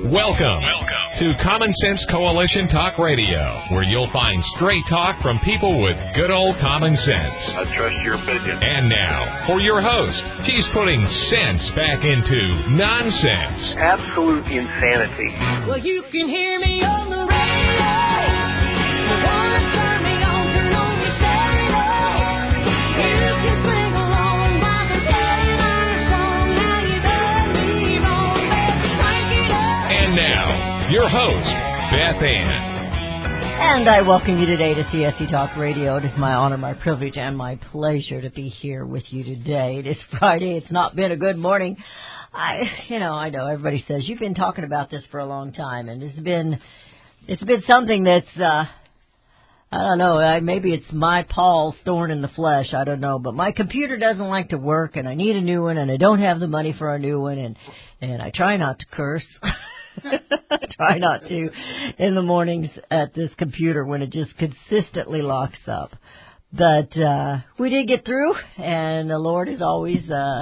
Welcome to Common Sense Coalition Talk Radio, where you'll find straight talk from people with good old common sense. I trust your opinion. And now, for your host, he's putting sense back into nonsense. Absolute insanity. Well, you can hear me on the radio. You wanna turn me on, turn on your stereo. You can sing along while they're playing our song. Now you done me wrong, baby, crank it up. And now, your host, Beth Ann. And I welcome you today to CSC Talk Radio. It is my honor, my privilege, and my pleasure to be here with you today. It is Friday. It's not been a good morning. I know everybody says you've been talking about this for a long time, and it's been something that's, I don't know, maybe it's my Paul's thorn in the flesh, I don't know, but my computer doesn't like to work, and I need a new one, and I don't have the money for a new one, and I try not to curse. I try not to in the mornings at this computer when it just consistently locks up. But we did get through, and the Lord is always,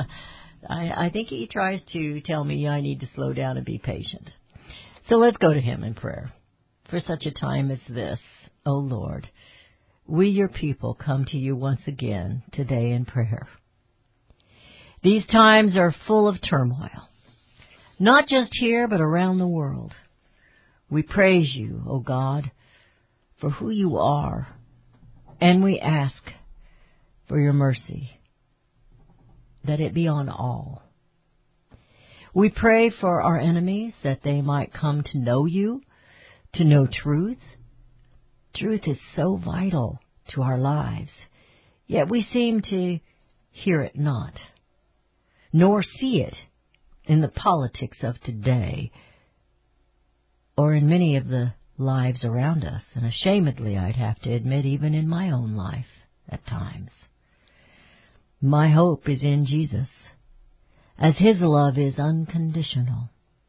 I think He tries to tell me I need to slow down and be patient. So let's go to Him in prayer. For such a time as this, O Lord, we, your people, come to you once again today in prayer. These times are full of turmoil. Not just here, but around the world. We praise you, O God, for who you are, and we ask for your mercy, that it be on all. We pray for our enemies, that they might come to know you, to know truth. Truth is so vital to our lives, yet we seem to hear it not, nor see it in the politics of today, or in many of the lives around us, and ashamedly, I'd have to admit, even in my own life at times. My hope is in Jesus, as His love is unconditional.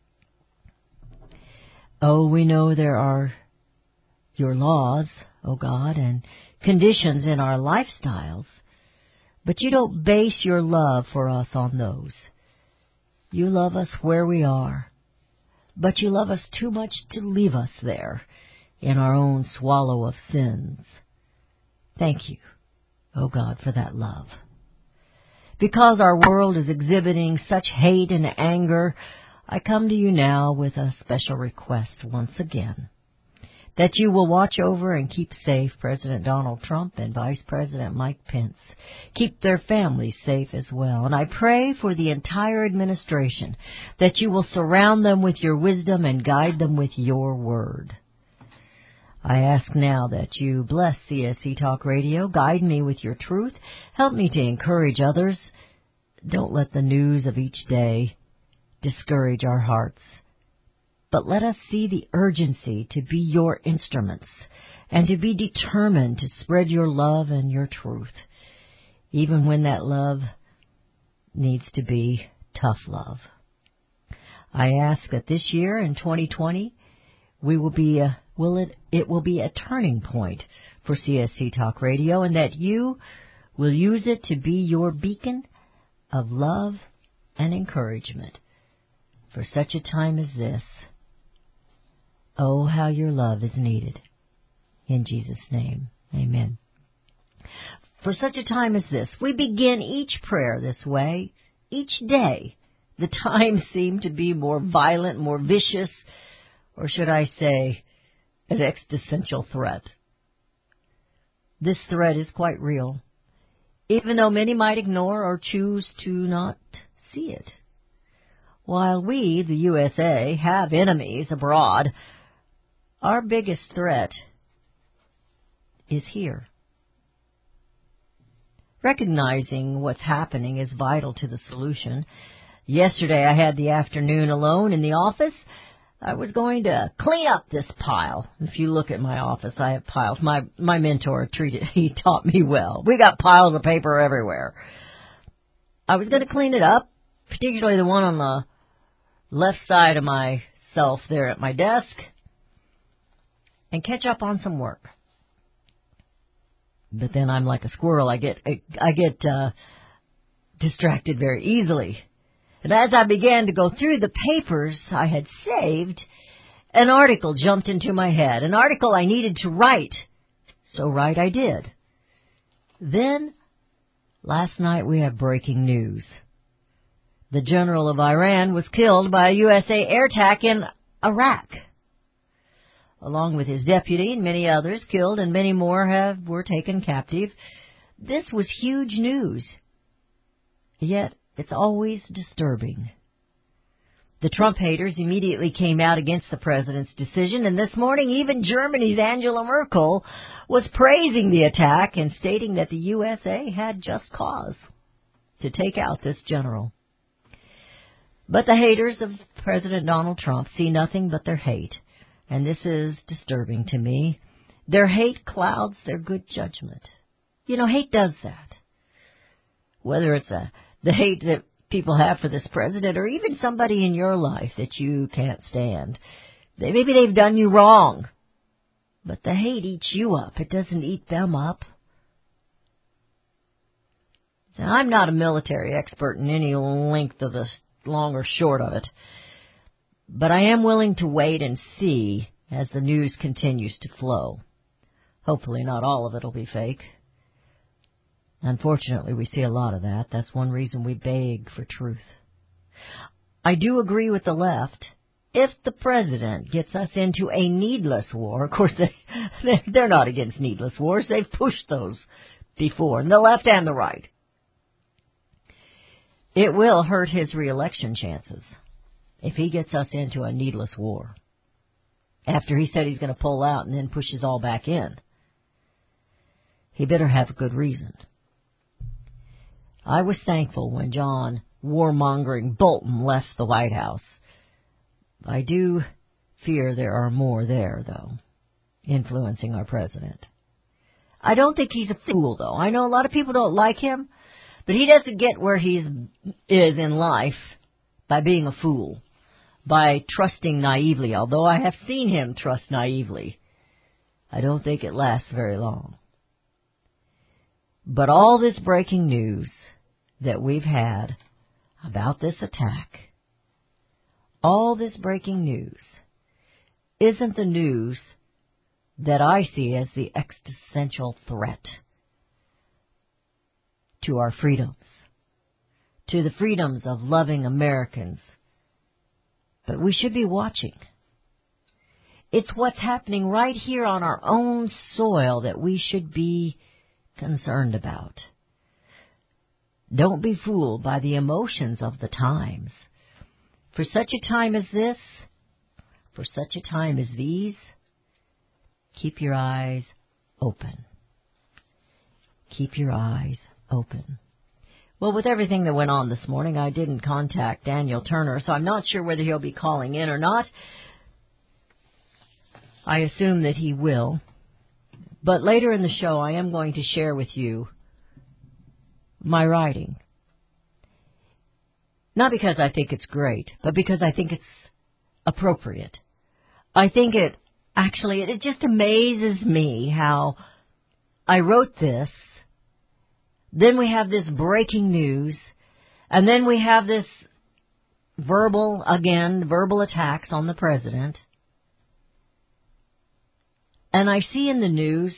Oh, we know there are your laws, oh God, and conditions in our lifestyles, but you don't base your love for us on those. You love us where we are, but you love us too much to leave us there in our own swallow of sins. Thank you, oh God, for that love. Because our world is exhibiting such hate and anger, I come to you now with a special request once again, that you will watch over and keep safe President Donald Trump and Vice President Mike Pence. Keep their families safe as well. And I pray for the entire administration, that you will surround them with your wisdom and guide them with your word. I ask now that you bless CSC Talk Radio, guide me with your truth, help me to encourage others. Don't let the news of each day discourage our hearts, but let us see the urgency to be your instruments and to be determined to spread your love and your truth, even when that love needs to be tough love. I ask that this year in 2020, it will be a turning point for CSC Talk Radio, and that you will use it to be your beacon of love and encouragement for such a time as this. Oh, how your love is needed. In Jesus' name, amen. For such a time as this, we begin each prayer this way. Each day, the times seem to be more violent, more vicious, or should I say, an existential threat. This threat is quite real, even though many might ignore or choose to not see it. While we, the USA, have enemies abroad, our biggest threat is here. Recognizing what's happening is vital to the solution. Yesterday I had the afternoon alone in the office. I was going to clean up this pile. If you look at my office, I have piles. My mentor he taught me well. We got piles of paper everywhere. I was going to clean it up, particularly the one on the left side of myself there at my desk, and catch up on some work. But then I'm like a squirrel. I get distracted very easily And as I began to go through the papers I had saved, an article jumped into my head, an article I needed to write. So write I did. Then, last night we had breaking news. The general of Iran was killed by a USA air attack in Iraq, along with his deputy and many others killed, and many more were taken captive. This was huge news. Yet, it's always disturbing. The Trump haters immediately came out against the president's decision, and this morning even Germany's Angela Merkel was praising the attack and stating that the USA had just cause to take out this general. But the haters of President Donald Trump see nothing but their hate, and this is disturbing to me. Their hate clouds their good judgment. You know, hate does that. Whether it's the hate that people have for this president, or even somebody in your life that you can't stand. Maybe they've done you wrong, but the hate eats you up. It doesn't eat them up. Now, I'm not a military expert in any length of the long or short of it, but I am willing to wait and see as the news continues to flow. Hopefully not all of it will be fake. Unfortunately, we see a lot of that. That's one reason we beg for truth. I do agree with the left. If the president gets us into a needless war, of course, they're not against needless wars. They've pushed those before, and the left and the right. It will hurt his reelection chances if he gets us into a needless war. After he said he's going to pull out and then push us all back in, he better have a good reason. I was thankful when John warmongering Bolton left the White House. I do fear there are more there, though, influencing our president. I don't think he's a fool, though. I know a lot of people don't like him, but he doesn't get where he is in life by being a fool, by trusting naively. Although I have seen him trust naively, I don't think it lasts very long. But all this breaking news that we've had about this attack, all this breaking news isn't the news that I see as the existential threat to our freedoms, to the freedoms of loving Americans. But we should be watching. It's what's happening right here on our own soil that we should be concerned about. Don't be fooled by the emotions of the times. For such a time as this, for such a time as these, keep your eyes open. Keep your eyes open. Well, with everything that went on this morning, I didn't contact Daniel Turner, so I'm not sure whether he'll be calling in or not. I assume that he will. But later in the show, I am going to share with you my writing. Not because I think it's great, but because I think it's appropriate. I think it just amazes me how I wrote this. Then we have this breaking news, and then we have this verbal attacks on the president. And I see in the news,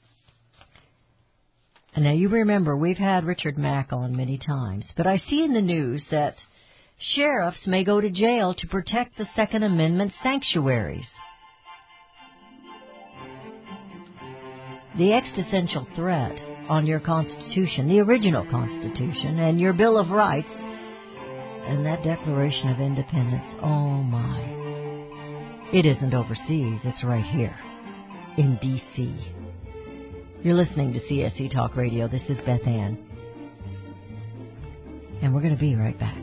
and now you remember we've had Richard Mack on many times, but I see in the news that sheriffs may go to jail to protect the Second Amendment sanctuaries. The existential threat on your Constitution, the original Constitution, and your Bill of Rights, and that Declaration of Independence, oh my. It isn't overseas, it's right here in D.C. You're listening to CSC Talk Radio. This is Beth Ann, and we're going to be right back.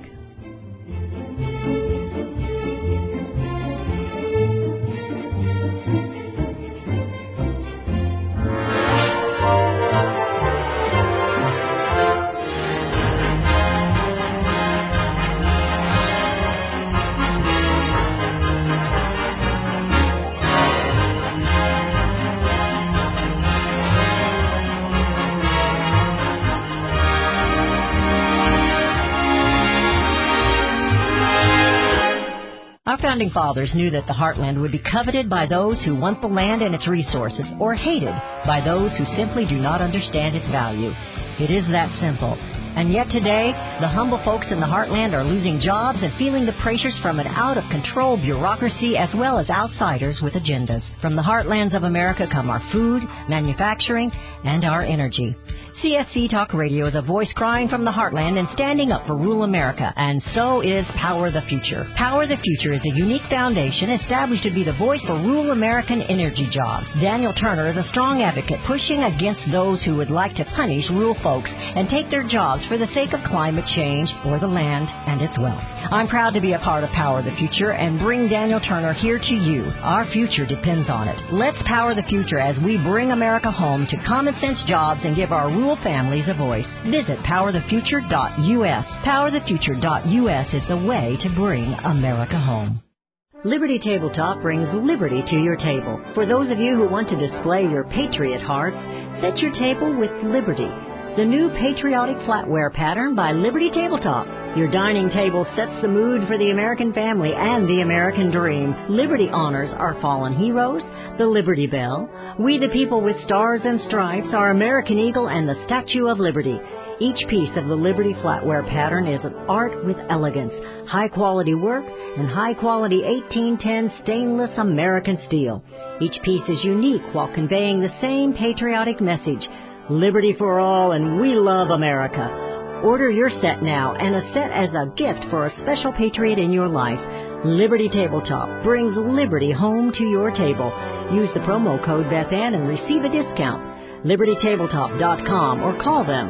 Our founding fathers knew that the heartland would be coveted by those who want the land and its resources, or hated by those who simply do not understand its value. It is that simple. And yet today, the humble folks in the heartland are losing jobs and feeling the pressures from an out-of-control bureaucracy as well as outsiders with agendas. From the heartlands of America come our food, manufacturing, and our energy. CSC Talk Radio is a voice crying from the heartland and standing up for rural America, and so is Power the Future. Power the Future is a unique foundation established to be the voice for rural American energy jobs. Daniel Turner is a strong advocate pushing against those who would like to punish rural folks and take their jobs for the sake of climate change or the land and its wealth. I'm proud to be a part of Power the Future and bring Daniel Turner here to you. Our future depends on it. Let's power the future as we bring America home to common sense jobs and give our rural families a voice. Visit powerthefuture.us. Powerthefuture.us is the way to bring America home. Liberty Tabletop brings liberty to your table. For those of you who want to display your patriot heart, set your table with Liberty, the new patriotic flatware pattern by Liberty Tabletop. Your dining table sets the mood for the American family and the American dream. Liberty honors our fallen heroes, the Liberty Bell, We the People with Stars and Stripes, our American Eagle, and the Statue of Liberty. Each piece of the Liberty flatware pattern is an art with elegance, high-quality work, and high-quality 1810 stainless American steel. Each piece is unique while conveying the same patriotic message, liberty for all, and we love America. Order your set now and a set as a gift for a special patriot in your life. Liberty Tabletop brings liberty home to your table. Use the promo code BethAnn and receive a discount. LibertyTabletop.com or call them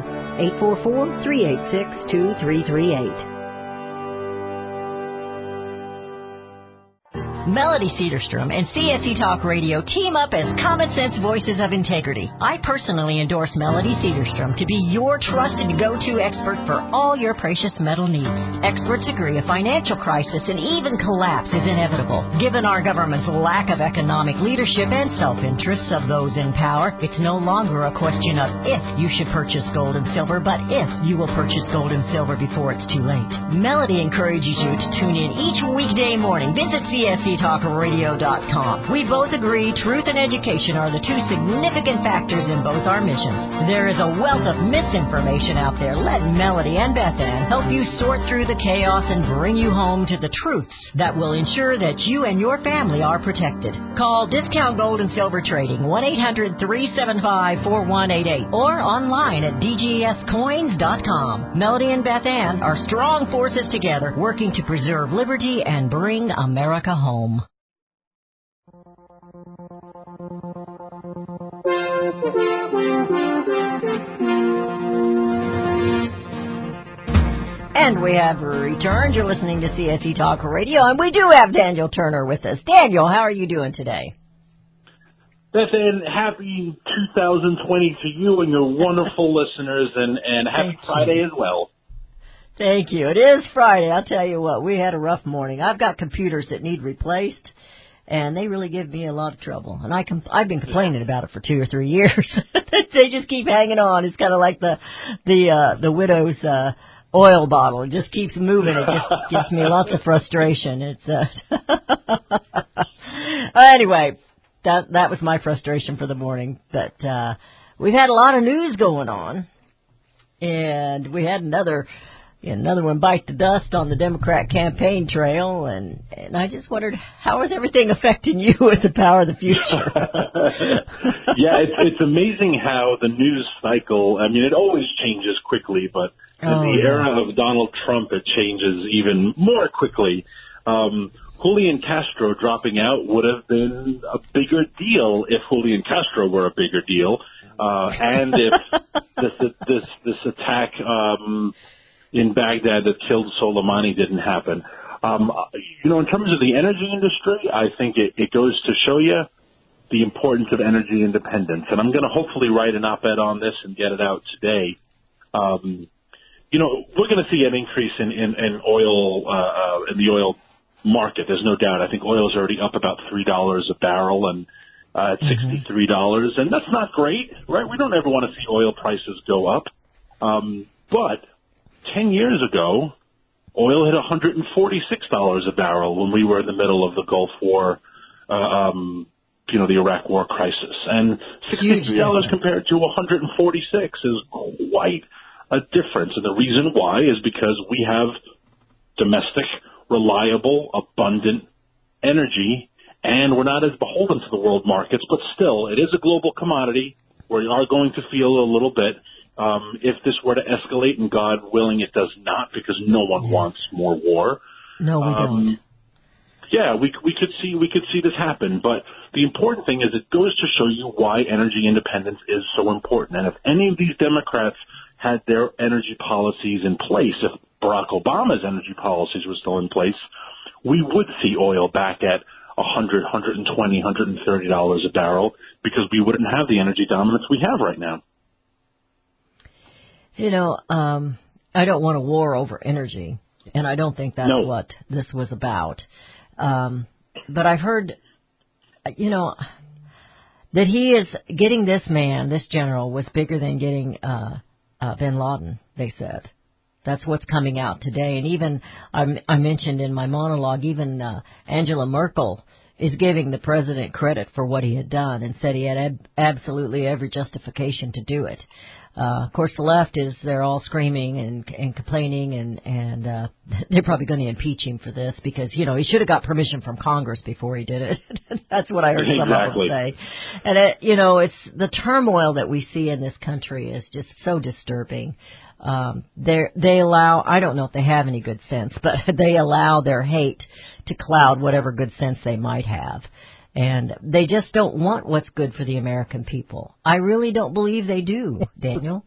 844-386-2338. Melody Cedarstrom and CSC Talk Radio team up as common sense voices of integrity. I personally endorse Melody Cedarstrom to be your trusted go-to expert for all your precious metal needs. Experts agree a financial crisis and even collapse is inevitable. Given our government's lack of economic leadership and self-interests of those in power, it's no longer a question of if you should purchase gold and silver, but if you will purchase gold and silver before it's too late. Melody encourages you to tune in each weekday morning. Visit CSCTalkRadio.com. We both agree truth and education are the two significant factors in both our missions. There is a wealth of misinformation out there. Let Melody and BethAnn help you sort through the chaos and bring you home to the truths that will ensure that you and your family are protected. Call Discount Gold and Silver Trading 1-800-375-4188 or online at DGScoins.com. Melody and BethAnn are strong forces together working to preserve liberty and bring America home. And we have returned. You're listening to CSE Talk Radio, and we do have Daniel Turner with us. Daniel, how are you doing today? BethAnn, happy 2020 to you and your wonderful listeners, and happy Friday as well. Thank you. It is Friday. I'll tell you what, we had a rough morning. I've got computers that need replaced, and they really give me a lot of trouble. And I've been complaining about it for 2 or 3 years. They just keep hanging on. It's kind of like the widow's oil bottle. It just keeps moving. It just gives me lots of frustration. It's anyway, that was my frustration for the morning. But we've had a lot of news going on, and we had another one bite the dust on the Democrat campaign trail, and I just wondered, how is everything affecting you with the Power of the Future? Yeah, it's amazing how the news cycle, I mean, it always changes quickly, but in the era of Donald Trump, it changes even more quickly. Julian Castro dropping out would have been a bigger deal if Julian Castro were a bigger deal, and if this attack in Baghdad that killed Soleimani didn't happen. In terms of the energy industry, I think it goes to show you the importance of energy independence. And I'm going to hopefully write an op-ed on this and get it out today. We're going to see an increase in oil, in the oil market. There's no doubt. I think oil is already up about $3 a barrel and at $63. And that's not great, right? We don't ever want to see oil prices go up. But 10 years ago, Oil hit $146 a barrel when we were in the middle of the Gulf War, the Iraq War crisis. And $63 compared to $146 is quite a difference. And the reason why is because we have domestic, reliable, abundant energy, and we're not as beholden to the world markets, but still, it is a global commodity. We are going to feel a little bit if this were to escalate, and God willing it does not, because no one wants more war. No, we don't. Yeah, we could see this happen, but the important thing is it goes to show you why energy independence is so important. And if any of these Democrats had their energy policies in place, if Barack Obama's energy policies were still in place, we would see oil back at $100, $120, $130 a barrel, because we wouldn't have the energy dominance we have right now. I don't want a war over energy, and I don't think that's what this was about. But I've heard, that he is getting this general was bigger than getting bin Laden, they said. That's what's coming out today. And even, I mentioned in my monologue, even Angela Merkel is giving the president credit for what he had done and said he had absolutely every justification to do it. Of course, the left they're all screaming and complaining, and they're probably going to impeach him for this because, he should have got permission from Congress before he did it. That's what I heard some of them say. And, it's the turmoil that we see in this country is just so disturbing. They allow, I don't know if they have any good sense, but they allow their hate to cloud whatever good sense they might have. And they just don't want what's good for the American people. I really don't believe they do, Daniel.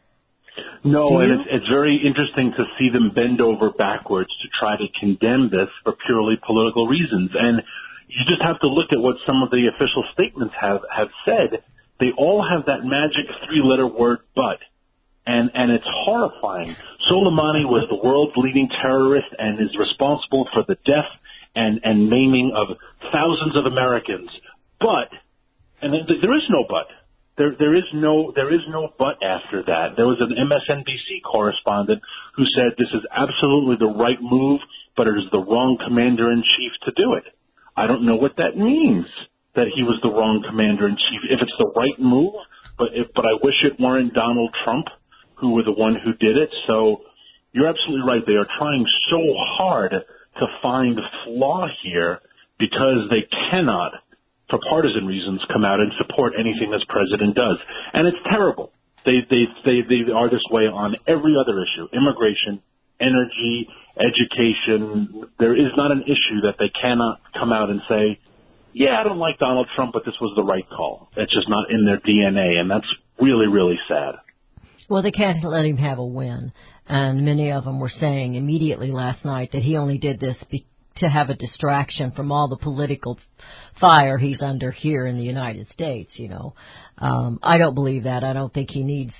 No, and it's very interesting to see them bend over backwards to try to condemn this for purely political reasons. And you just have to look at what some of the official statements have said. They all have that magic three-letter word, but. And it's horrifying. Soleimani was the world's leading terrorist and is responsible for the death and maiming of thousands of Americans. But, and there is no but. There is no but after that. There was an MSNBC correspondent who said this is absolutely the right move, but it is the wrong commander-in-chief to do it. I don't know what that means, that he was the wrong commander-in-chief. If it's the right move, but I wish it weren't Donald Trump who were the one who did it. So you're absolutely right. They are trying so hard to find flaw here because they cannot, for partisan reasons, come out and support anything this president does. And it's terrible. They are this way on every other issue: immigration, energy, education. There is not an issue that they cannot come out and say, yeah, I don't like Donald Trump, but this was the right call. It's just not in their DNA, and that's really, really sad. Well, they can't let him have a win. And many of them were saying immediately last night that he only did this to have a distraction from all the political fire he's under here in the United States, I don't believe that. I don't think he needs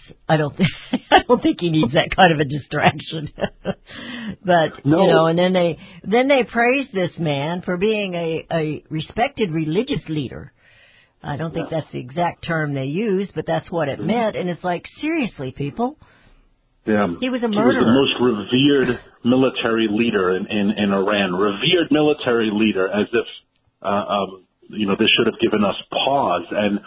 that kind of a distraction. But, no. And then they praised this man for being a respected religious leader. I don't think that's the exact term they used, but that's what it meant. And it's like, seriously, people. Yeah. He was a murderer. He was the most revered military leader in Iran. Revered military leader, as if, this should have given us pause. And,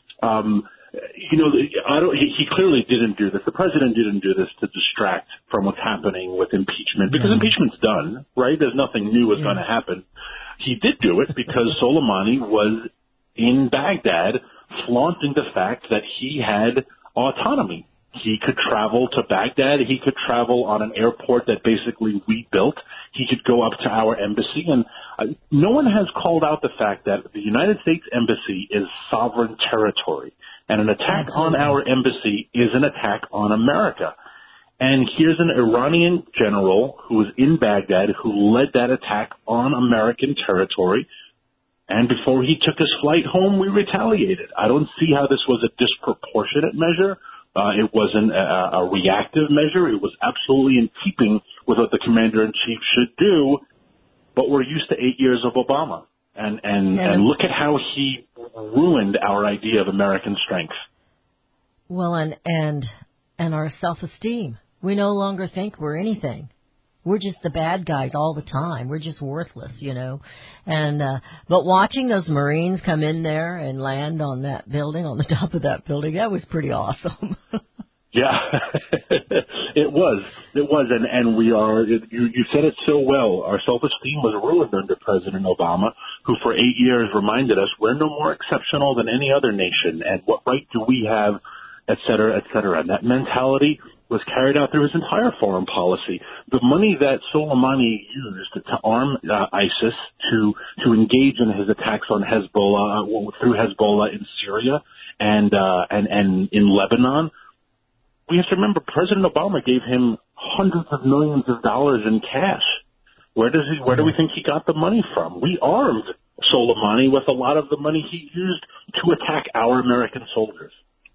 he clearly didn't do this. The president didn't do this to distract from what's happening with impeachment, because impeachment's done, right? There's nothing new is going to happen. He did do it because Soleimani was in Baghdad, flaunting the fact that he had autonomy. He could travel to Baghdad. He could travel on an airport that basically we built. He could go up to our embassy. And no one has called out the fact that the United States Embassy is sovereign territory. And an attack on our embassy is an attack on America. And here's an Iranian general who was in Baghdad who led that attack on American territory. And before he took his flight home, we retaliated. I don't see how this was a disproportionate measure. It wasn't a reactive measure. It was absolutely in keeping with what the commander-in-chief should do. But we're used to 8 years of Obama. And look at how he ruined our idea of American strength. Well, and our self-esteem. We no longer think we're anything. We're just the bad guys all the time. We're just worthless, you know. And but watching those Marines come in there and land on that building, on the top of that building, that was pretty awesome. Yeah, it was, and we are. You said it so well. Our self-esteem was ruined under President Obama, who for 8 years reminded us we're no more exceptional than any other nation, and what right do we have, et cetera, et cetera. And that mentality was carried out through his entire foreign policy. The money that Soleimani used to arm ISIS, to engage in his attacks on Hezbollah through Hezbollah in Syria and in Lebanon. We have to remember President Obama gave him hundreds of millions of dollars in cash. Where do we think he got the money from? We armed Soleimani with a lot of the money he used to attack our American soldiers.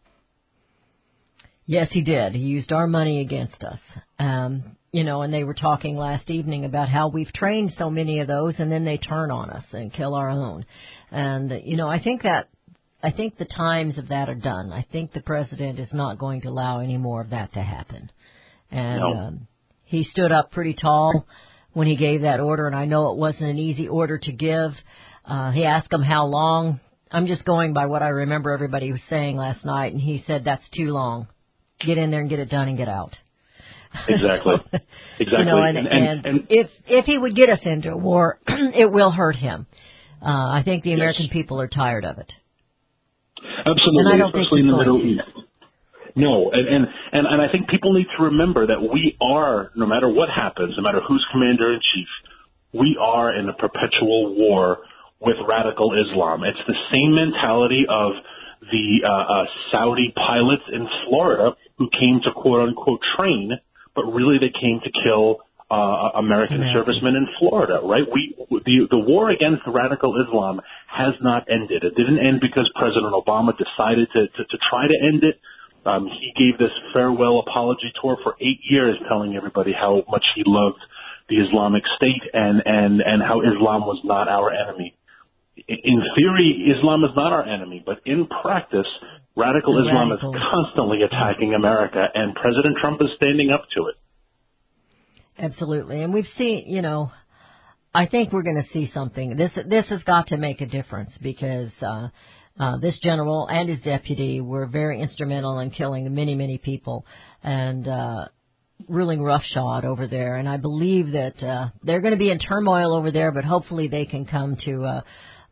Yes, he did. He used our money against us. You know, and they were talking last evening about how we've trained so many of those, and then they turn on us and kill our own. And, you know, I think the times of that are done. I think the president is not going to allow any more of that to happen. And no. He stood up pretty tall when he gave that order, and I know it wasn't an easy order to give. He asked him how long. I'm just going by what I remember everybody was saying last night, and he said, that's too long. Get in there and get it done and get out. Exactly. Exactly. You know, and if he would get us into a war, it will hurt him. I think the American people are tired of it. Absolutely, especially in the Middle East. No, and I think people need to remember that we are, no matter what happens, no matter who's commander in chief, we are in a perpetual war with radical Islam. It's the same mentality of the Saudi pilots in Florida who came to quote unquote train, but really they came to kill American servicemen in Florida, right? The war against radical Islam has not ended. It didn't end because President Obama decided to try to end it. He gave this farewell apology tour for 8 years, telling everybody how much he loved the Islamic State and how Islam was not our enemy. In theory, Islam is not our enemy, but in practice, radical Islam is constantly attacking America, and President Trump is standing up to it. Absolutely. And we've seen, you know, I think we're going to see something. This has got to make a difference because this general and his deputy were very instrumental in killing many, many people and ruling roughshod over there. And I believe that they're going to be in turmoil over there, but hopefully they can come to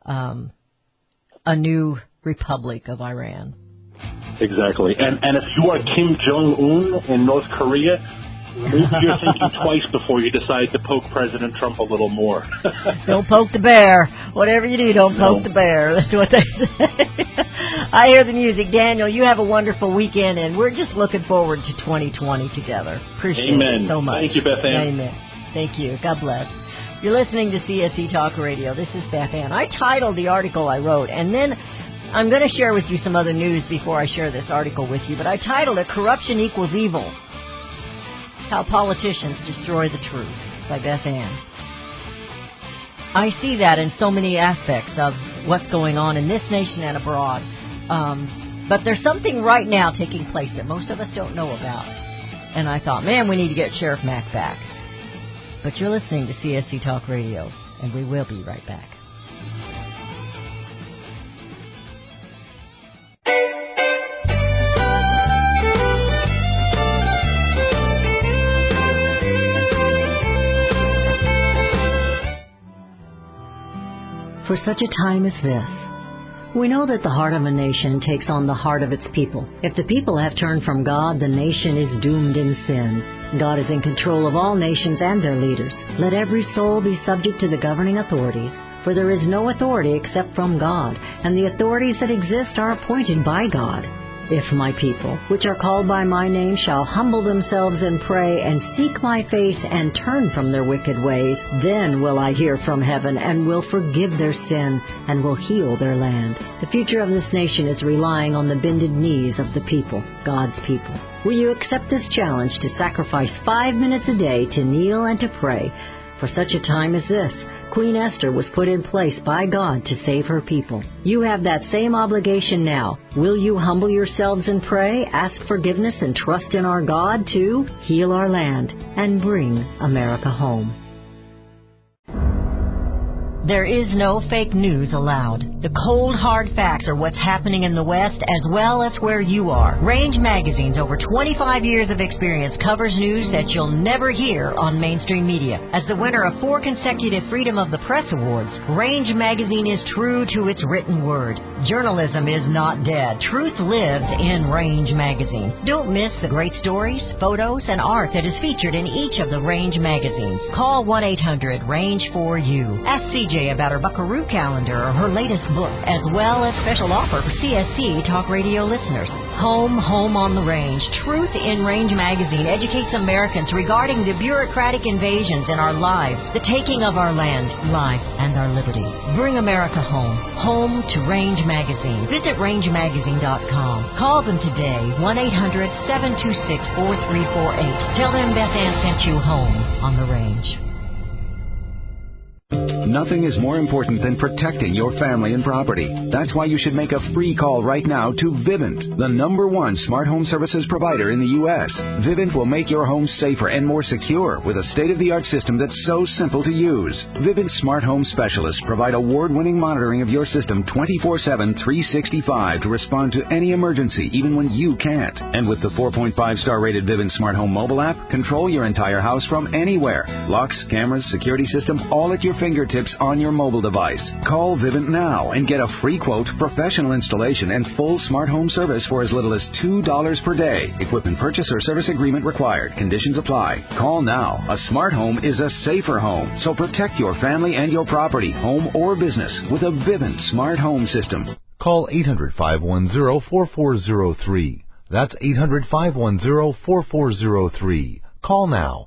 a new republic of Iran. Exactly. And if you are Kim Jong-un in North Korea, maybe you're thinking twice before you decide to poke President Trump a little more. Don't poke the bear. Whatever you do, don't poke the bear. That's what they say. I hear the music. Daniel, you have a wonderful weekend, and we're just looking forward to 2020 together. Appreciate it so much. Thank you, Beth Ann. Amen. Thank you. God bless. You're listening to CSC Talk Radio. This is Beth Ann. I titled the article I wrote, and then I'm going to share with you some other news before I share this article with you, but I titled it Corruption Equals Evil. How Politicians Destroy the Truth by Beth Ann. I see that in so many aspects of what's going on in this nation and abroad. But there's something right now taking place that most of us don't know about. And I thought, man, we need to get Sheriff Mack back. But you're listening to CSC Talk Radio, and we will be right back. For such a time as this, we know that the heart of a nation takes on the heart of its people. If the people have turned from God, the nation is doomed in sin. God is in control of all nations and their leaders. Let every soul be subject to the governing authorities, for there is no authority except from God, and the authorities that exist are appointed by God. If my people, which are called by my name, shall humble themselves and pray and seek my face and turn from their wicked ways, then will I hear from heaven and will forgive their sin and will heal their land. The future of this nation is relying on the bended knees of the people, God's people. Will you accept this challenge to sacrifice 5 minutes a day to kneel and to pray for such a time as this? Queen Esther was put in place by God to save her people. You have that same obligation now. Will you humble yourselves and pray, ask forgiveness, and trust in our God to heal our land and bring America home? There is no fake news allowed. The cold, hard facts are what's happening in the West as well as where you are. Range Magazine's over 25 years of experience covers news that you'll never hear on mainstream media. As the winner of 4 consecutive Freedom of the Press Awards, Range Magazine is true to its written word. Journalism is not dead. Truth lives in Range Magazine. Don't miss the great stories, photos, and art that is featured in each of the Range magazines. Call 1-800-RANGE-4U. Ask CJ about her Buckaroo calendar or her latest book, as well as special offer for CSC Talk Radio listeners. Home on the Range. Truth in Range Magazine educates Americans regarding the bureaucratic invasions in our lives, the taking of our land, life, and our liberty. Bring America home. Home to Range Magazine. Visit rangemagazine.com. Call them today, 1-800-726-4348. Tell them Beth Ann sent you home on the Range. Nothing is more important than protecting your family and property. That's why you should make a free call right now to Vivint, the #1 smart home services provider in the U.S. Vivint will make your home safer and more secure with a state-of-the-art system that's so simple to use. Vivint smart home specialists provide award-winning monitoring of your system 24/7, 365 to respond to any emergency, even when you can't. And with the 4.5-star rated Vivint smart home mobile app, control your entire house from anywhere. Locks, cameras, security system, all at your fingertips on your mobile device. Call Vivint now and get a free quote, professional installation, and full smart home service for as little as $2 per day. Equipment purchase or service agreement required. Conditions apply. Call now. A smart home is a safer home. So protect your family and your property, home or business, with a Vivint smart home system. Call 800-510-4403. That's 800-510-4403. Call now.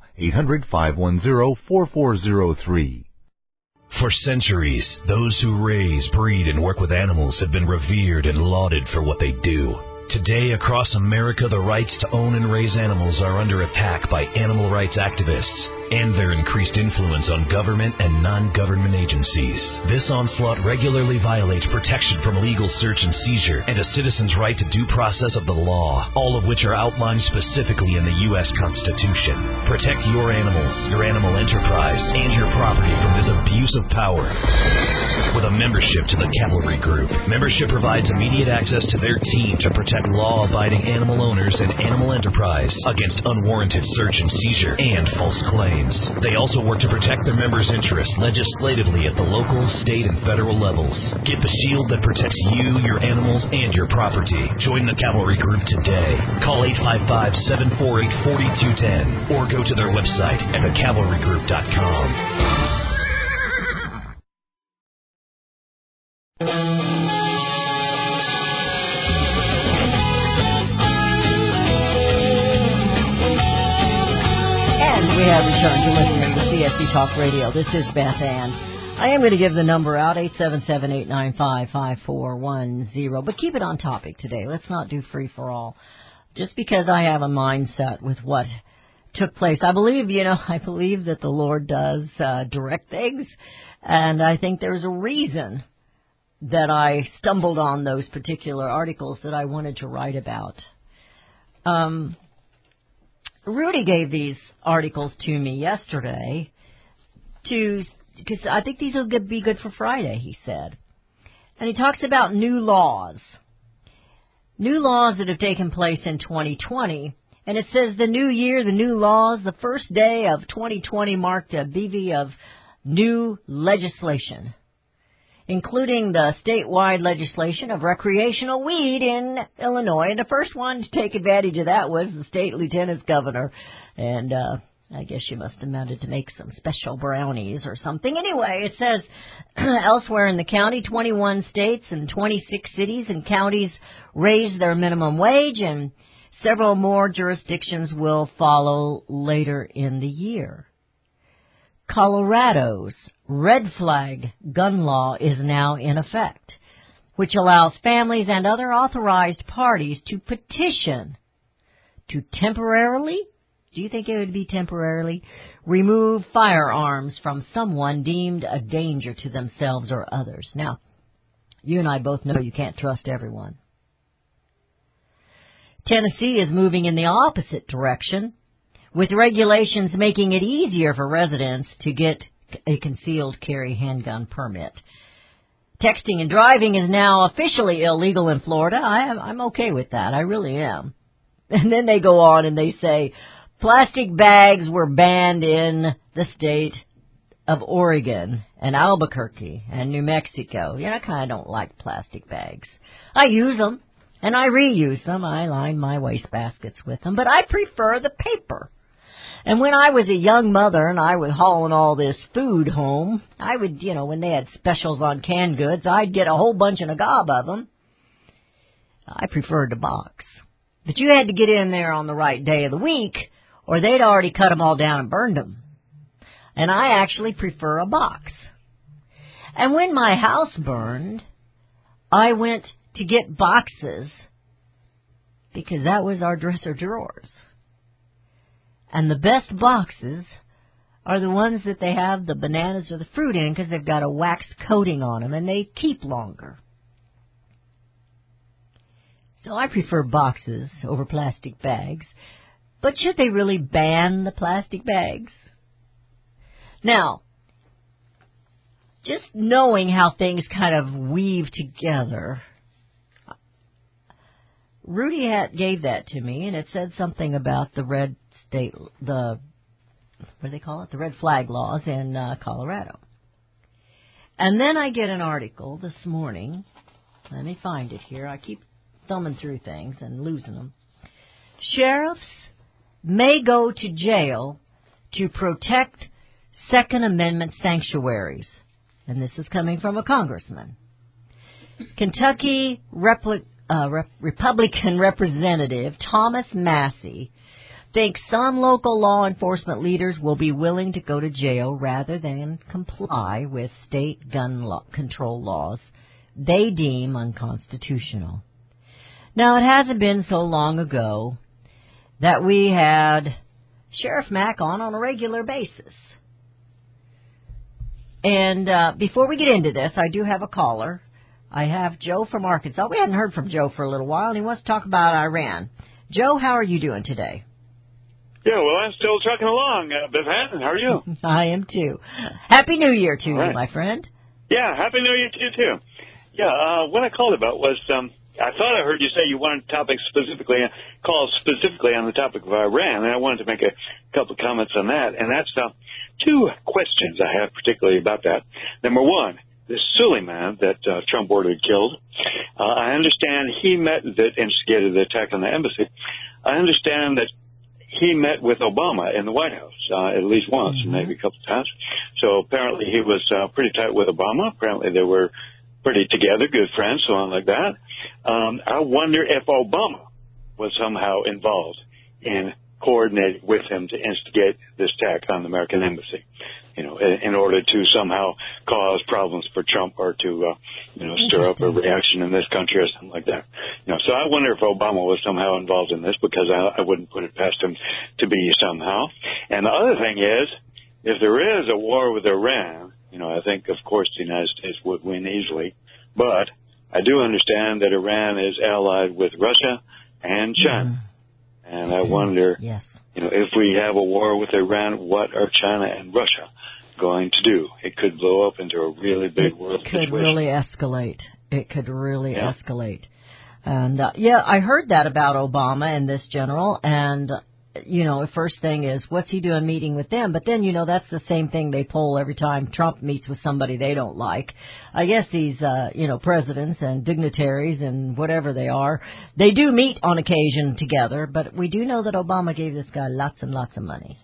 800-510-4403. For centuries, those who raise, breed, and work with animals have been revered and lauded for what they do. Today, across America, the rights to own and raise animals are under attack by animal rights activists and their increased influence on government and non-government agencies. This onslaught regularly violates protection from legal search and seizure and a citizen's right to due process of the law, all of which are outlined specifically in the U.S. Constitution. Protect your animals, your animal enterprise, and your property from this abuse of power. With a membership to the Cavalry Group, membership provides immediate access to their team to protect law-abiding animal owners and animal enterprise against unwarranted search and seizure and false claims. They also work to protect their members' interests legislatively at the local, state, and federal levels. Get the shield that protects you, your animals, and your property. Join the Cavalry Group today. Call 855-748-4210 or go to their website at thecavalrygroup.com. We have returned to listening to CSC Talk Radio. This is Beth Ann. I am going to give the number out, 877-895-5410. But keep it on topic today. Let's not do free for all. Just because I have a mindset with what took place. I believe that the Lord does direct things. And I think there's a reason that I stumbled on those particular articles that I wanted to write about. Rudy gave these articles to me yesterday because I think these will be good for Friday, he said. And he talks about new laws that have taken place in 2020. And it says the new year, the new laws, the first day of 2020 marked a bevy of new legislation, including the statewide legislation of recreational weed in Illinois. And the first one to take advantage of that was the state lieutenant's governor. And I guess she must have meant to make some special brownies or something. Anyway, it says elsewhere in the county, 21 states and 26 cities and counties raised their minimum wage, and several more jurisdictions will follow later in the year. Colorado's red flag gun law is now in effect, which allows families and other authorized parties to petition to temporarily do you think it would be temporarily? Remove firearms from someone deemed a danger to themselves or others. Now, you and I both know you can't trust everyone. Tennessee is moving in the opposite direction, with regulations making it easier for residents to get a concealed carry handgun permit. Texting and driving is now officially illegal in Florida. I'm okay with that. I really am. And then they go on and they say plastic bags were banned in the state of Oregon and Albuquerque and New Mexico. Yeah, I kind of don't like plastic bags. I use them and I reuse them. I line my wastebaskets with them, but I prefer the paper. And when I was a young mother and I was hauling all this food home, I would, when they had specials on canned goods, I'd get a whole bunch and a gob of them. I preferred the box. But you had to get in there on the right day of the week, or they'd already cut them all down and burned them. And I actually prefer a box. And when my house burned, I went to get boxes because that was our dresser drawers. And the best boxes are the ones that they have the bananas or the fruit in because they've got a wax coating on them and they keep longer. So I prefer boxes over plastic bags. But should they really ban the plastic bags? Now, just knowing how things kind of weave together, Rudy gave that to me, and it said something about the red flag laws in Colorado. And then I get an article this morning. Let me find it here. I keep thumbing through things and losing them. Sheriffs may go to jail to protect Second Amendment sanctuaries. And this is coming from a congressman. Kentucky Republican Representative Thomas Massey thinks some local law enforcement leaders will be willing to go to jail rather than comply with state gun control laws they deem unconstitutional. Now, it hasn't been so long ago that we had Sheriff Mack on a regular basis. And before we get into this, I do have a caller. I have Joe from Arkansas. We hadn't heard from Joe for a little while, and he wants to talk about Iran. Joe, how are you doing today? Yeah, well, I'm still trucking along, Biff Hansen. How are you? I am, too. Happy New Year to you, my friend. Yeah, Happy New Year to you, too. Yeah, what I called about was, I thought I heard you say you wanted call specifically on the topic of Iran, and I wanted to make a couple of comments on that. And that's two questions I have particularly about that. Number one, this Suleiman that Trump ordered killed, I understand he instigated the attack on the embassy. I understand that he met with Obama in the White House at least once, maybe a couple of times. So apparently he was pretty tight with Obama. Apparently they were pretty together, good friends, so on like that. I wonder if Obama was somehow involved in coordinating with him to instigate this attack on the American embassy, in order to somehow cause problems for Trump or to, stir up a reaction in this country or something like that. So I wonder if Obama was somehow involved in this, because I wouldn't put it past him to be somehow. And the other thing is, if there is a war with Iran, I think, of course, the United States would win easily. But I do understand that Iran is allied with Russia and China. And I wonder, if we have a war with Iran, what are China and Russia going to do? It could blow up into a really big world situation. It could really escalate. And, I heard that about Obama and this general. And, the first thing is, what's he doing meeting with them? But then, that's the same thing they poll every time Trump meets with somebody they don't like. I guess these, presidents and dignitaries and whatever they are, they do meet on occasion together. But we do know that Obama gave this guy lots and lots of money.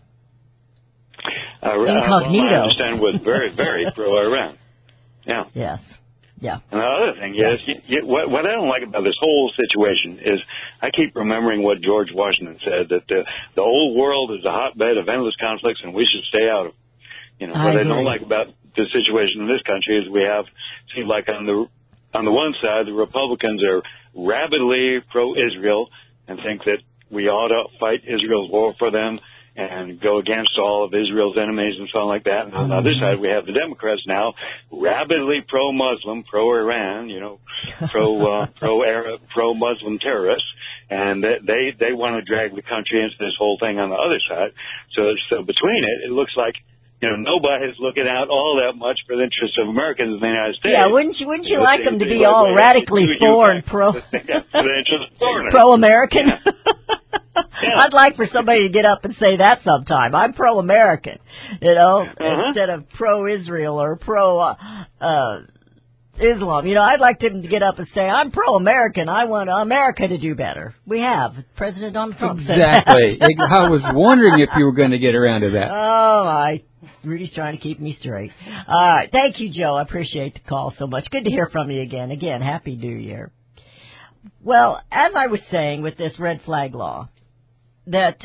Incognito. Well, I understand was very, very pro-Iran. Yeah. Yes. Yeah. And the other thing is, what I don't like about this whole situation is I keep remembering what George Washington said, that the old world is a hotbed of endless conflicts and we should stay out of it. What I don't like about the situation in this country is seems like on the one side, the Republicans are rabidly pro-Israel and think that we ought to fight Israel's war for them and go against all of Israel's enemies and so on like that. And on the other side, we have the Democrats now, rabidly pro-Muslim, pro-Iran, pro-Arab, pro-Muslim terrorists, and they want to drag the country into this whole thing on the other side. So between it looks like nobody's looking out all that much for the interests of Americans in the United States. Yeah, wouldn't you like them to be all radically foreign, pro-American? Yeah. I'd like for somebody to get up and say that sometime. I'm pro-American, instead of pro-Israel or pro-Islam. I'd like them to get up and say, I'm pro-American. I want America to do better. We have. President Donald Trump said that. Exactly. I was wondering if you were going to get around to that. Oh, Rudy's trying to keep me straight. All right. Thank you, Joe. I appreciate the call so much. Good to hear from you again. Again, Happy New Year. Well, as I was saying with this red flag law, that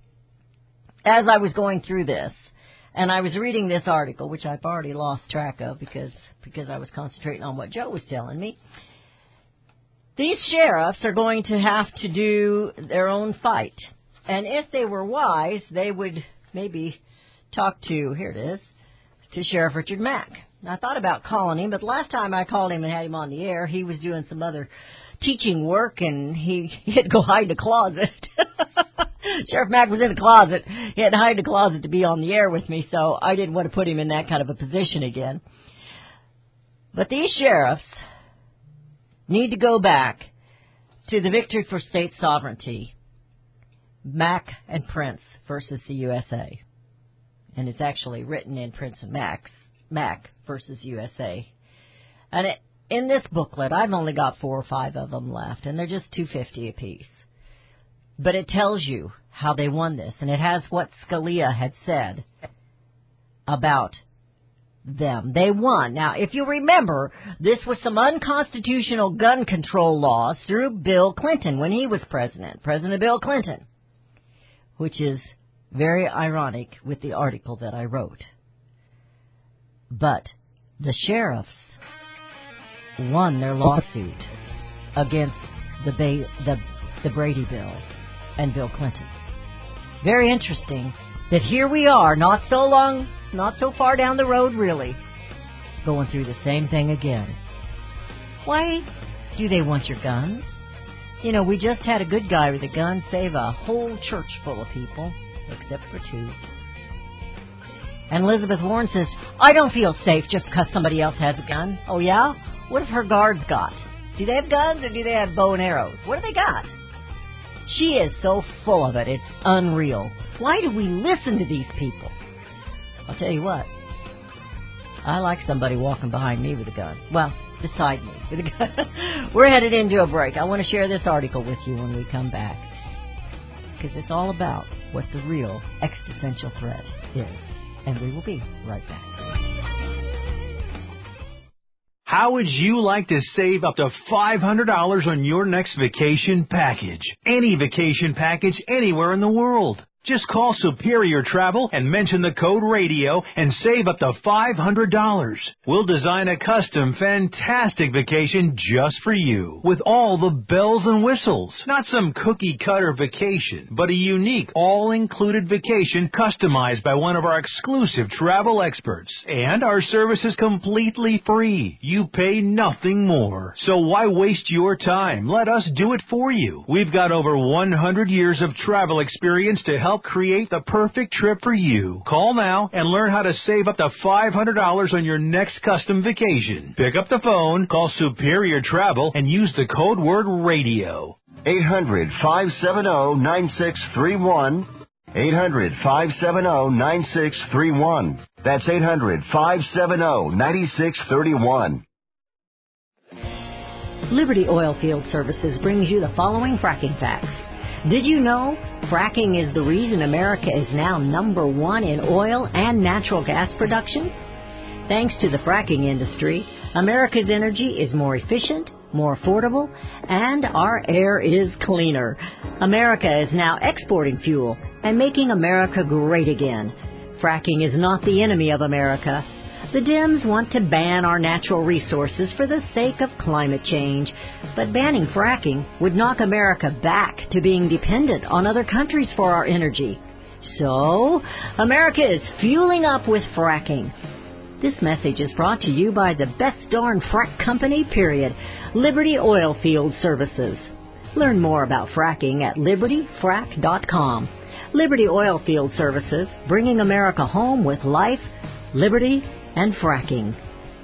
as I was going through this, and I was reading this article, which I've already lost track of because I was concentrating on what Joe was telling me, these sheriffs are going to have to do their own fight. And if they were wise, they would maybe talk to Sheriff Richard Mack. I thought about calling him, but the last time I called him and had him on the air, he was doing some other teaching work, and he had to go hide in a closet. Sheriff Mack was in a closet. He had to hide in a closet to be on the air with me, so I didn't want to put him in that kind of a position again. But these sheriffs need to go back to the Victory for State Sovereignty, Mack and Prince versus the USA. And it's actually written in Prince and Mack versus USA. And in this booklet, I've only got 4 or 5 of them left, and they're just $2.50 a piece. But it tells you how they won this, and it has what Scalia had said about them. They won. Now, if you remember, this was some unconstitutional gun control laws through Bill Clinton when he was president, President Bill Clinton, which is very ironic with the article that I wrote. But the sheriffs won their lawsuit against the Brady bill and Bill Clinton. Very interesting that here we are, not so far down the road really, going through the same thing again. Why do they want your guns? We just had a good guy with a gun save a whole church full of people, except for 2. And Elizabeth Warren says, I don't feel safe just because somebody else has a gun. Oh, yeah? What have her guards got? Do they have guns or do they have bow and arrows? What do they got? She is so full of it, it's unreal. Why do we listen to these people? I'll tell you what. I like somebody walking behind me with a gun. Well, beside me with a gun. We're headed into a break. I want to share this article with you when we come back, because it's all about what the real existential threat is. And we will be right back. How would you like to save up to $500 on your next vacation package? Any vacation package anywhere in the world. Just call Superior Travel and mention the code RADIO and save up to $500. We'll design a custom, fantastic vacation just for you with all the bells and whistles. Not some cookie-cutter vacation, but a unique, all-included vacation customized by one of our exclusive travel experts. And our service is completely free. You pay nothing more. So why waste your time? Let us do it for you. We've got over 100 years of travel experience to help create the perfect trip for you. Call now and learn how to save up to $500 on your next custom vacation. Pick up the phone, call Superior Travel, and use the code word RADIO. 800-570-9631. 800-570-9631. That's 800-570-9631. Liberty Oilfield Services brings you the following fracking facts. Did you know fracking is the reason America is now #1 in oil and natural gas production? Thanks to the fracking industry, America's energy is more efficient, more affordable, and our air is cleaner. America is now exporting fuel and making America great again. Fracking is not the enemy of America. The Dems want to ban our natural resources for the sake of climate change, but banning fracking would knock America back to being dependent on other countries for our energy. So, America is fueling up with fracking. This message is brought to you by the best darn frack company, period, Liberty Oilfield Services. Learn more about fracking at libertyfrack.com. Liberty Oilfield Services, bringing America home with life, liberty, and fracking.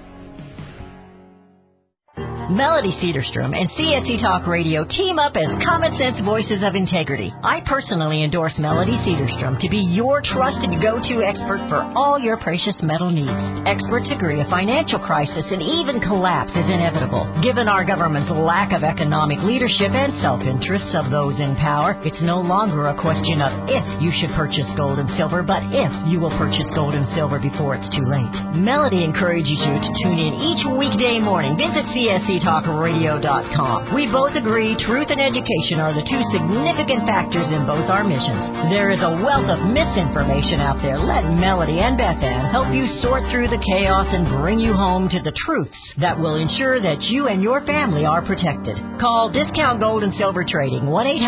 Melody Cedarstrom and CSC Talk Radio team up as Common Sense Voices of Integrity. I personally endorse Melody Cedarstrom to be your trusted go-to expert for all your precious metal needs. Experts agree a financial crisis and even collapse is inevitable. Given our government's lack of economic leadership and self-interests of those in power, it's no longer a question of if you should purchase gold and silver, but if you will purchase gold and silver before it's too late. Melody encourages you to tune in each weekday morning. Visit CSCTalkRadio.com. We both agree truth and education are the two significant factors in both our missions. There is a wealth of misinformation out there. Let Melody and Beth Ann help you sort through the chaos and bring you home to the truths that will ensure that you and your family are protected. Call Discount Gold and Silver Trading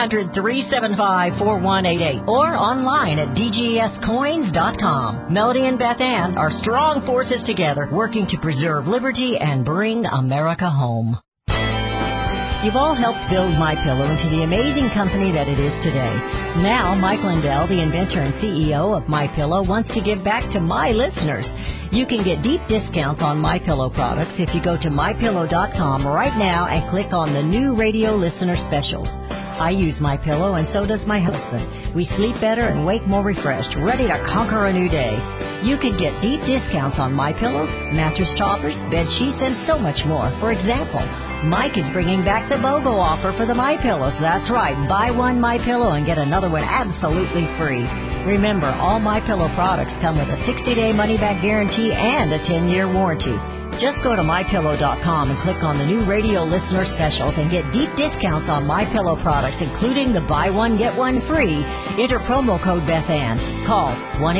1-800-375-4188 or online at DGScoins.com. Melody and Beth Ann are strong forces together working to preserve liberty and bring America home. You've all helped build MyPillow into the amazing company that it is today. Now, Mike Lindell, the inventor and CEO of MyPillow, wants to give back to my listeners. You can get deep discounts on MyPillow products if you go to MyPillow.com right now and click on the new radio listener specials. I use MyPillow, and so does my husband. We sleep better and wake more refreshed, ready to conquer a new day. You can get deep discounts on MyPillow, mattress toppers, bed sheets, and so much more. For example, Mike is bringing back the BOGO offer for the MyPillows. That's right. Buy one MyPillow and get another one absolutely free. Remember, all MyPillow products come with a 60-day money-back guarantee and a 10-year warranty. Just go to MyPillow.com and click on the new radio listener specials and get deep discounts on MyPillow products, including the buy one, get one free. Enter promo code BethAnn. Call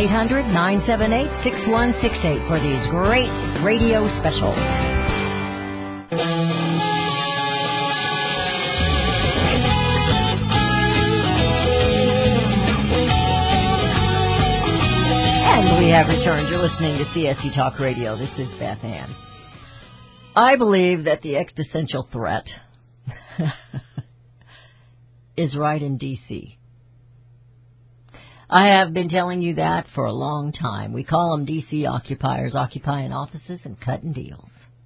1-800-978-6168 for these great radio specials. And we have returned. You're listening to CSC Talk Radio. This is Beth Ann. I believe that the existential threat is right in D.C. I have been telling you that for a long time. We call them D.C. occupiers, occupying offices and cutting deals.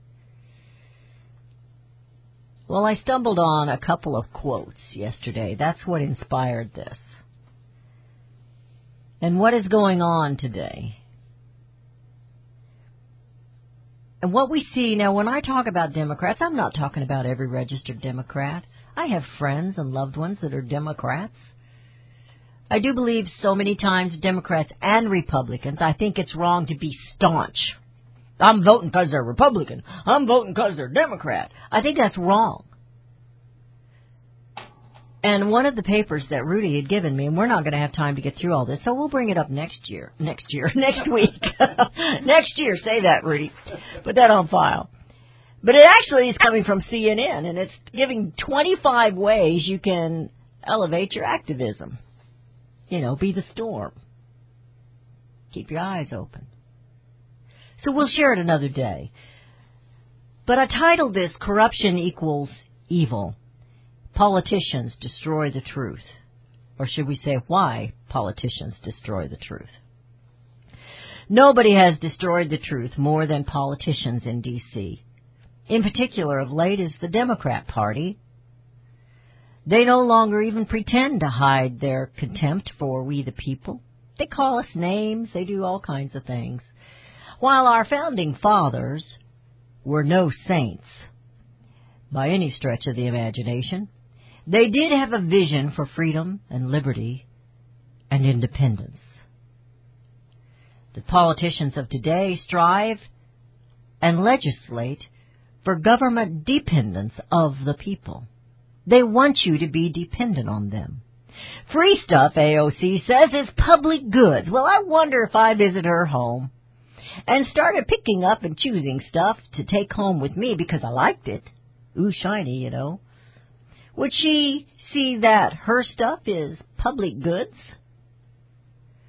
Well, I stumbled on a couple of quotes yesterday. That's what inspired this. And what is going on today? And what we see now, when I talk about Democrats, I'm not talking about every registered Democrat. I have friends and loved ones that are Democrats. I do believe so many times Democrats and Republicans, I think it's wrong to be staunch. I'm voting because they're Republican. I'm voting because they're Democrat. I think that's wrong. And one of the papers that Rudy had given me, and we're not going to have time to get through all this, so we'll bring it up next week. Next year, say that, Rudy. Put that on file. But it actually is coming from CNN, and it's giving 25 ways you can elevate your activism. You know, be the storm. Keep your eyes open. So we'll share it another day. But I titled this, Corruption Equals Evil. Politicians destroy the truth. Or should we say, why politicians destroy the truth? Nobody has destroyed the truth more than politicians in D.C. In particular, of late, is the Democrat Party. They no longer even pretend to hide their contempt for we the people. They call us names. They do all kinds of things. While our founding fathers were no saints by any stretch of the imagination, they did have a vision for freedom and liberty and independence. The politicians of today strive and legislate for government dependence of the people. They want you to be dependent on them. Free stuff, AOC says, is public goods. Well, I wonder if I visit her home and started picking up and choosing stuff to take home with me because I liked it. Ooh, shiny, you know. Would she see that her stuff is public goods?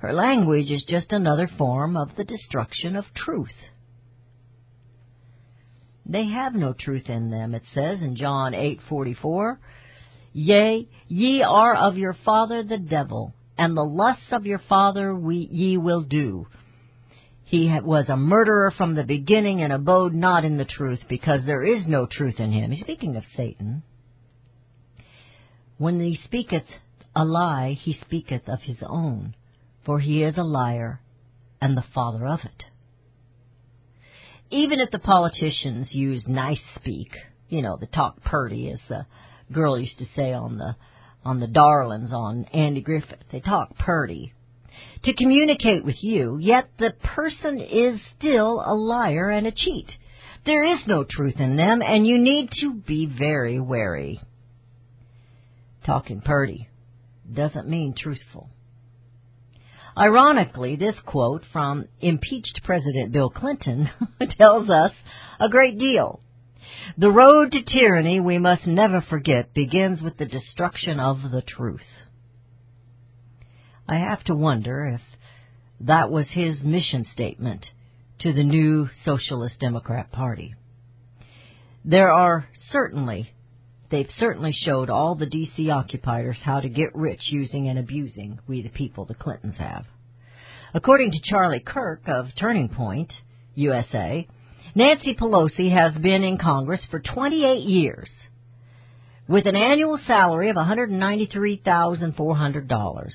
Her language is just another form of the destruction of truth. They have no truth in them, it says in John 8:44. Yea, ye are of your father the devil, and the lusts of your father ye will do. He was a murderer from the beginning and abode not in the truth, because there is no truth in him. He's speaking of Satan. When he speaketh a lie, he speaketh of his own, for he is a liar and the father of it. Even if the politicians use nice speak, the talk purty, as the girl used to say on the Darlings on Andy Griffith, they talk purty to communicate with you, yet the person is still a liar and a cheat. There is no truth in them, and you need to be very wary. Talking purty doesn't mean truthful. Ironically, this quote from impeached President Bill Clinton tells us a great deal. The road to tyranny, we must never forget, begins with the destruction of the truth. I have to wonder if that was his mission statement to the new Socialist Democrat Party. They've certainly showed all the D.C. occupiers how to get rich using and abusing we the people, the Clintons have. According to Charlie Kirk of Turning Point, USA, Nancy Pelosi has been in Congress for 28 years with an annual salary of $193,400.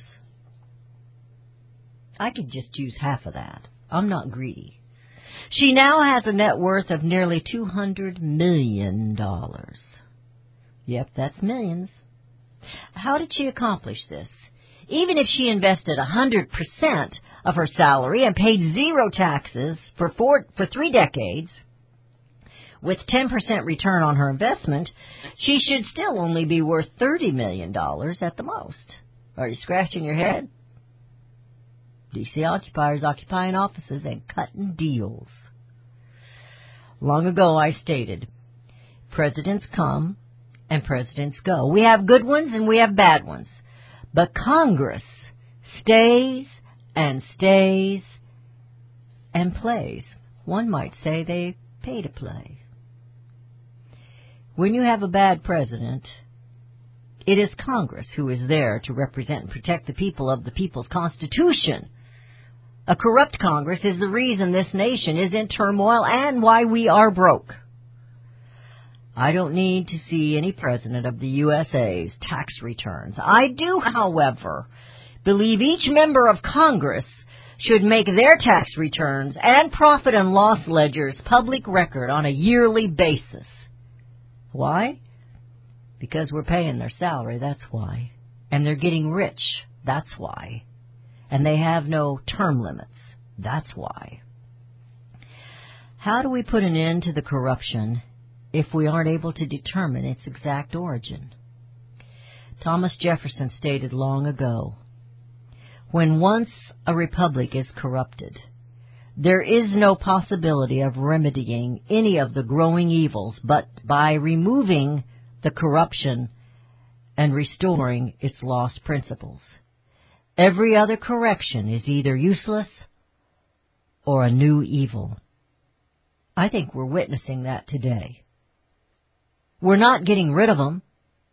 I could just use half of that. I'm not greedy. She now has a net worth of nearly $200 million. Yep, that's millions. How did she accomplish this? Even if she invested 100% of her salary and paid zero taxes for 3 decades, with 10% return on her investment, she should still only be worth $30 million at the most. Are you scratching your head? D.C. occupiers occupying offices and cutting deals. Long ago I stated, presidents come and presidents go. We have good ones and we have bad ones. But Congress stays and stays and plays. One might say they pay to play. When you have a bad president, it is Congress who is there to represent and protect the people of the people's Constitution. A corrupt Congress is the reason this nation is in turmoil and why we are broke. I don't need to see any president of the USA's tax returns. I do, however, believe each member of Congress should make their tax returns and profit and loss ledgers public record on a yearly basis. Why? Because we're paying their salary, that's why. And they're getting rich, that's why. And they have no term limits, that's why. How do we put an end to the corruption if we aren't able to determine its exact origin? Thomas Jefferson stated long ago, when once a republic is corrupted, there is no possibility of remedying any of the growing evils but by removing the corruption and restoring its lost principles. Every other correction is either useless or a new evil. I think we're witnessing that today. We're not getting rid of them.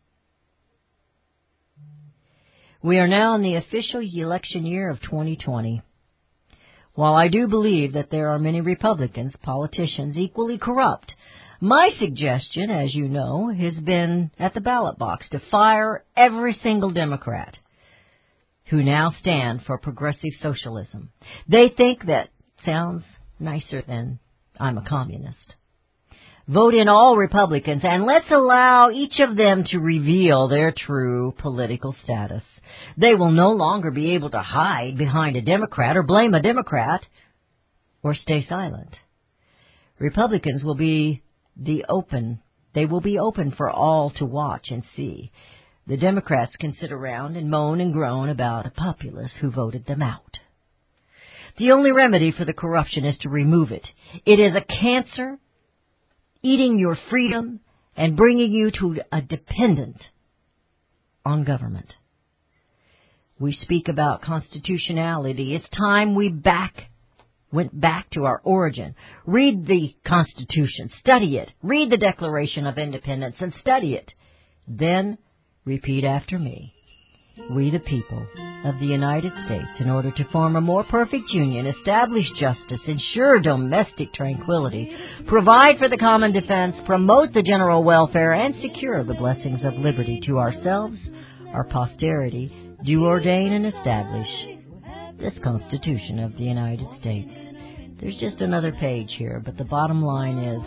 We are now in the official election year of 2020. While I do believe that there are many Republicans, politicians, equally corrupt, my suggestion, as you know, has been at the ballot box to fire every single Democrat who now stand for progressive socialism. They think that sounds nicer than I'm a communist. Vote in all Republicans, and let's allow each of them to reveal their true political status. They will no longer be able to hide behind a Democrat or blame a Democrat or stay silent. Republicans will be open for all to watch and see. The Democrats can sit around and moan and groan about a populace who voted them out. The only remedy for the corruption is to remove it. It is a cancer eating your freedom and bringing you to a dependent on government. We speak about constitutionality. It's time we went back to our origin. Read the Constitution, study it. Read the Declaration of Independence and study it. Then repeat after me. We, the people of the United States, in order to form a more perfect union, establish justice, ensure domestic tranquility, provide for the common defense, promote the general welfare, and secure the blessings of liberty to ourselves, our posterity, do ordain and establish this Constitution of the United States. There's just another page here, but the bottom line is,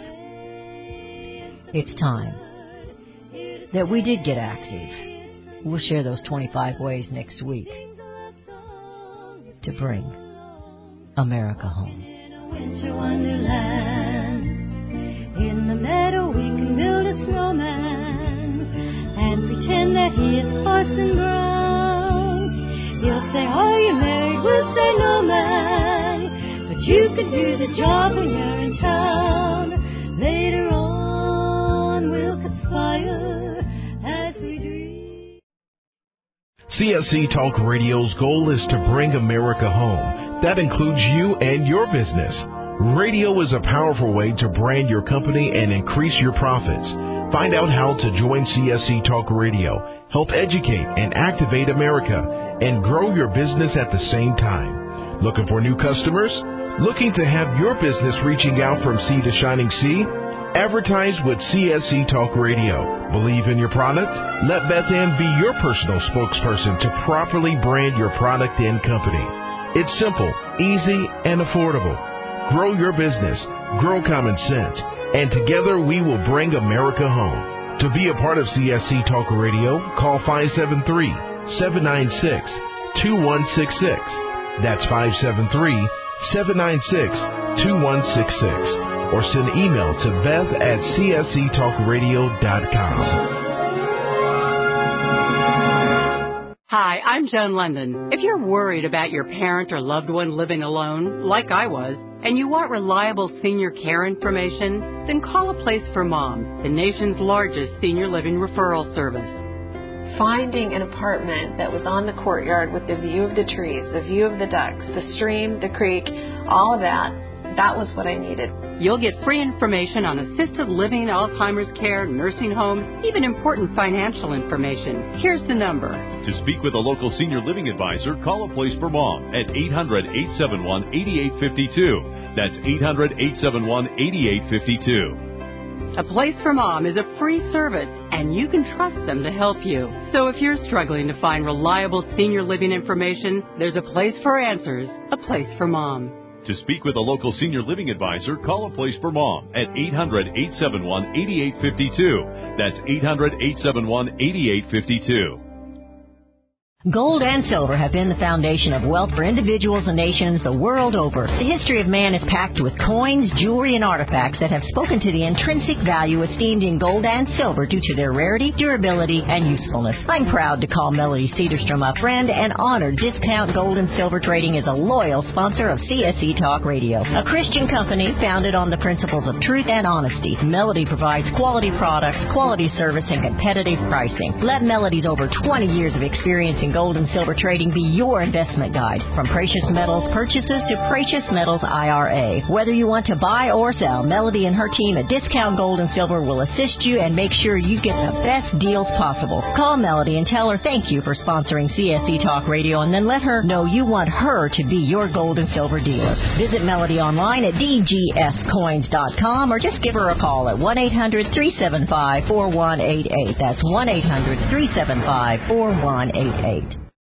it's time that we did get active. We'll share those 25 ways next week to bring America home. Winter wonderland. In the meadow we can build a snowman and pretend that he is Parson Brown. He'll say, "Are you married?" We'll say, "No, man." But you can do the job when you're in town. Later on we'll conspire as we dream. CSC Talk Radio's goal is to bring America home. That includes you and your business. Radio is a powerful way to brand your company and increase your profits. Find out how to join CSC Talk Radio, help educate and activate America, and grow your business at the same time. Looking for new customers? Looking to have your business reaching out from sea to shining sea? Advertise with CSC Talk Radio. Believe in your product? Let Beth Ann be your personal spokesperson to properly brand your product and company. It's simple, easy, and affordable. Grow your business, grow common sense, and together we will bring America home. To be a part of CSC Talk Radio, call 573-796-2166. That's 573-796-2166. Or send email to beth@csctalkradio.com. Hi, I'm Joan London. If you're worried about your parent or loved one living alone, like I was, and you want reliable senior care information, then call A Place for Mom, the nation's largest senior living referral service. Finding an apartment that was on the courtyard with the view of the trees, the view of the ducks, the stream, the creek, all of that, that was what I needed. You'll get free information on assisted living, Alzheimer's care, nursing homes, even important financial information. Here's the number. To speak with a local senior living advisor, call A Place for Mom at 800-871-8852. That's 800-871-8852. A Place for Mom is a free service, and you can trust them to help you. So if you're struggling to find reliable senior living information, there's a place for answers, A Place for Mom. To speak with a local senior living advisor, call A Place for Mom at 800-871-8852. That's 800-871-8852. Gold and silver have been the foundation of wealth for individuals and nations the world over. The history of man is packed with coins, jewelry, and artifacts that have spoken to the intrinsic value esteemed in gold and silver due to their rarity, durability, and usefulness. I'm proud to call Melody Cedarstrom a friend and honored Discount Gold and Silver Trading is a loyal sponsor of CSC Talk Radio, a Christian company founded on the principles of truth and honesty. Melody provides quality products, quality service, and competitive pricing. Let Melody's over 20 years of experience in gold and silver trading be your investment guide. From precious metals purchases to precious metals IRA. Whether you want to buy or sell, Melody and her team at Discount Gold and Silver will assist you and make sure you get the best deals possible. Call Melody and tell her thank you for sponsoring CSC Talk Radio, and then let her know you want her to be your gold and silver dealer. Visit Melody online at dgscoins.com or just give her a call at 1-800-375-4188. That's 1-800-375-4188.